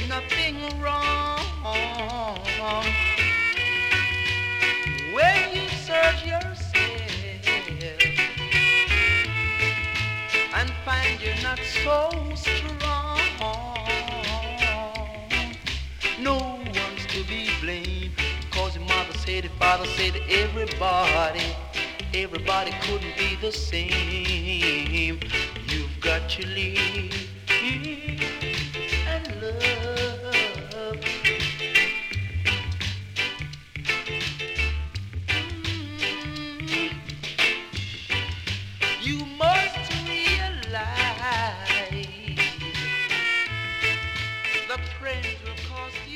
nothing wrong when you search yourself and find you're not so strong. No one's to be blamed, cause your mother said, your father said, everybody couldn't be the same. You've got to live and love. You must realize the friends will cost you.